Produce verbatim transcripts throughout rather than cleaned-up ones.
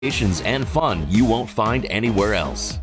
and fun you won't find anywhere else.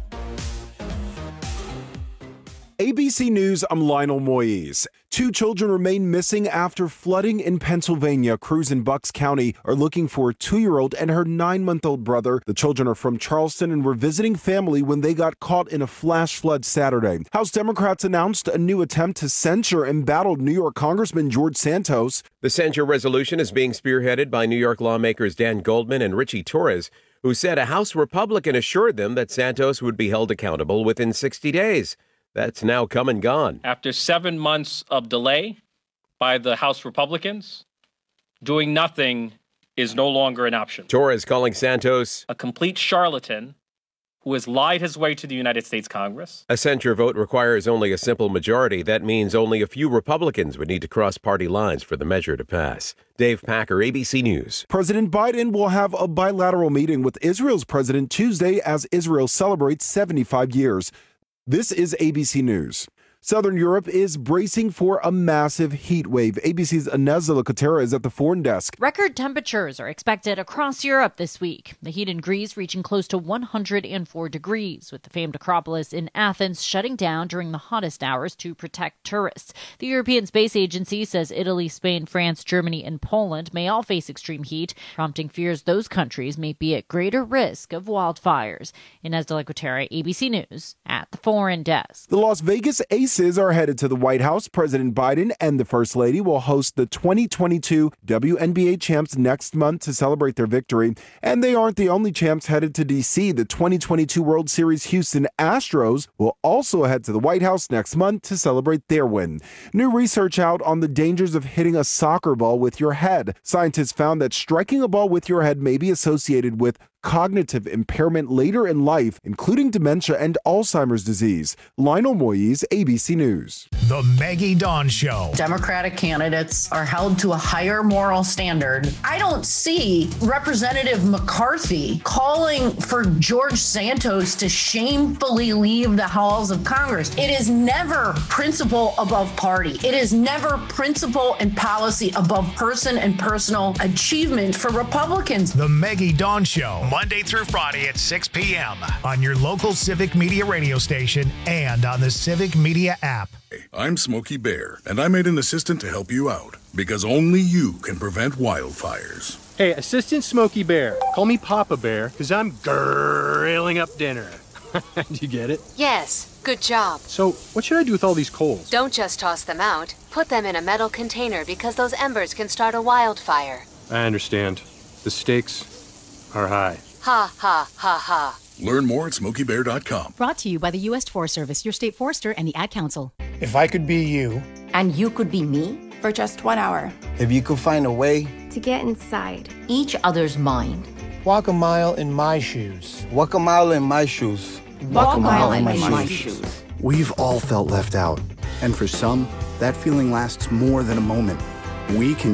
A B C News, I'm Lionel Moyes. Two children remain missing after flooding in Pennsylvania. Crews in Bucks County are looking for a two-year-old and her nine-month-old brother. The children are from Charleston and were visiting family when they got caught in a flash flood Saturday. House Democrats announced a new attempt to censure embattled New York Congressman George Santos. The censure resolution is being spearheaded by New York lawmakers Dan Goldman and Richie Torres, who said a House Republican assured them that Santos would be held accountable within sixty days. That's now come and gone. After seven months of delay by the House Republicans, doing nothing is no longer an option. Torres calling Santos a complete charlatan who has lied his way to the United States Congress. A censure vote requires only a simple majority. That means only a few Republicans would need to cross party lines for the measure to pass. Dave Packer, A B C News. President Biden will have a bilateral meeting with Israel's president Tuesday as Israel celebrates seventy-five years. This is A B C News. Southern Europe is bracing for a massive heat wave. A B C's Inez Locatera is at the foreign desk. Record temperatures are expected across Europe this week. The heat in Greece reaching close to one hundred four degrees, with the famed Acropolis in Athens shutting down during the hottest hours to protect tourists. The European Space Agency says Italy, Spain, France, Germany, and Poland may all face extreme heat, prompting fears those countries may be at greater risk of wildfires. Inez Locatera, A B C News, at the foreign desk. The Las Vegas Aces are headed to the White House. President Biden and the First Lady will host the twenty twenty-two W N B A champs next month to celebrate their victory. And they aren't the only champs headed to D C. The twenty twenty-two World Series Houston Astros will also head to the White House next month to celebrate their win. New research out on the dangers of hitting a soccer ball with your head. Scientists found that striking a ball with your head may be associated with cognitive impairment later in life, including dementia and Alzheimer's disease. Lionel Moyes, A B C News. The Maggie Dawn Show. Democratic candidates are held to a higher moral standard. I don't see Representative McCarthy calling for George Santos to shamefully leave the halls of Congress. It is never principle above party. It is never principle and policy above person and personal achievement for Republicans. The Maggie Dawn Show. Monday through Friday at six p.m. on your local Civic Media radio station and on the Civic Media app. I'm Smokey Bear, and I made an assistant to help you out, because only you can prevent wildfires. Hey, Assistant Smokey Bear, call me Papa Bear, because I'm grilling up dinner. Do you get it? Yes, good job. So, what should I do with all these coals? Don't just toss them out. Put them in a metal container, because those embers can start a wildfire. I understand. The stakes are high. Ha, ha, ha, ha. Learn more at smokey bear dot com. Brought to you by the U S Forest Service, your state forester, and the Ad Council. If I could be you. And you could be me? For just one hour. If you could find a way. To get inside. Each other's mind. Walk a mile in my shoes. Walk a mile in my shoes. Walk, Walk a mile, mile in, in my, my shoes. shoes. We've all felt left out. And for some, that feeling lasts more than a moment. We can